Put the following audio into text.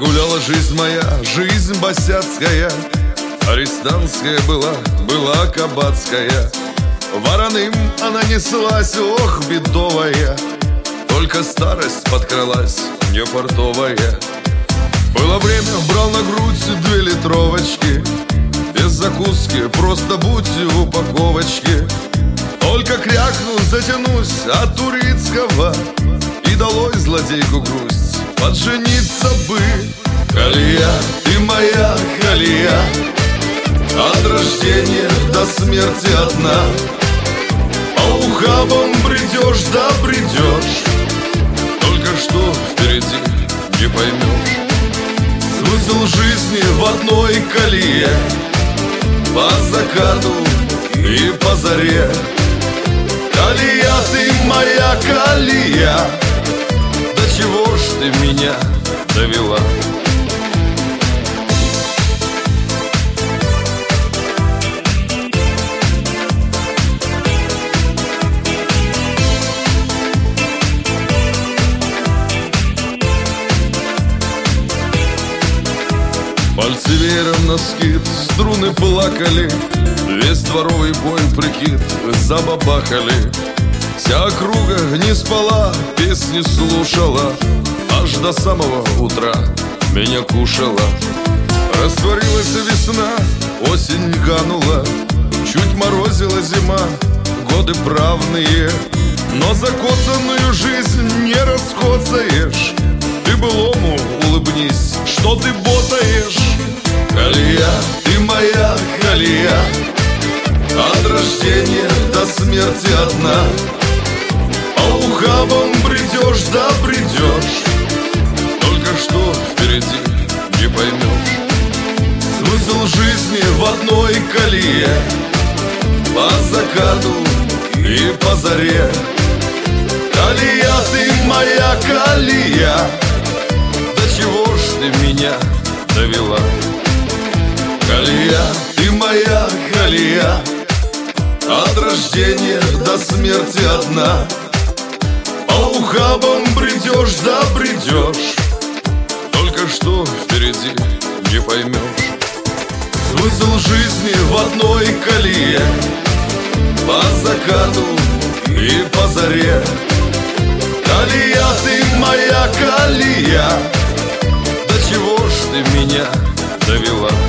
гуляла жизнь моя, жизнь босяцкая. Арестантская была кабацкая. Вороным она неслась, ох, бедовая. Только старость подкралась, не фартовая. Было время, брал на грудь 2 литровочки. Без закуски, просто будь в упаковочке. Только крякну, затянусь от турецкого. И долой злодейку грусть, поджениться бы. Колея, ты моя колея, от рождения до смерти одна. По ухабам бредешь, да бредешь. Только что впереди не поймешь. Смысл жизни в одной колее, по закату и по заре. Колея, ты моя колея, до чего ж ты меня довела? Пальцы веером на скид, струны плакали. Весь дворовый бой прикид забабахали. Вся округа не спала, песни слушала. Аж до самого утра меня кушала. Растворилась весна, осень канула. Чуть морозила зима, годы правные. Но закоцанную жизнь не раскоцаешь. Ты былому улыбнись, что ты ботаешь. Колея, ты моя колея, от рождения до смерти одна. По ухабам бредешь, да бредешь. Только что впереди не поймешь. Смысл жизни в одной колее, по закату и по заре. Колея, ты моя колея, до чего ж ты меня довела? Колея, ты моя колея, от рождения до смерти одна. По ухабам бредешь, да бредешь. Только что впереди не поймешь. Смысл жизни в одной колее, по закату и по заре. Колея, ты моя колея, до чего ж ты меня довела?